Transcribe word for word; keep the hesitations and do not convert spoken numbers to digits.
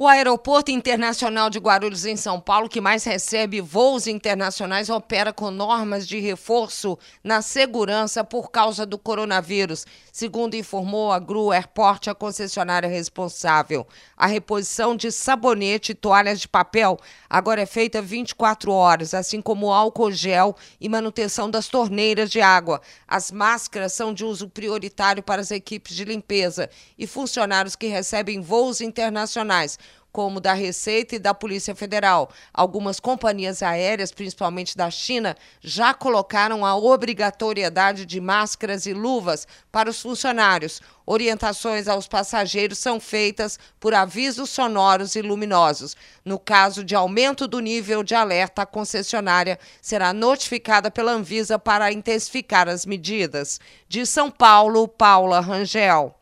O Aeroporto Internacional de Guarulhos, em São Paulo, que mais recebe voos internacionais, opera com normas de reforço na segurança por causa do coronavírus. Segundo informou a Gru Airport, a concessionária responsável. A reposição de sabonete e toalhas de papel agora é feita vinte e quatro horas, assim como álcool gel e manutenção das torneiras de água. As máscaras são de uso prioritário para as equipes de limpeza e funcionários que recebem voos internacionais, como da Receita e da Polícia Federal. Algumas companhias aéreas, principalmente da China, já colocaram a obrigatoriedade de máscaras e luvas para os funcionários. Orientações aos passageiros são feitas por avisos sonoros e luminosos. No caso de aumento do nível de alerta, a concessionária será notificada pela Anvisa para intensificar as medidas. De São Paulo, Paula Rangel.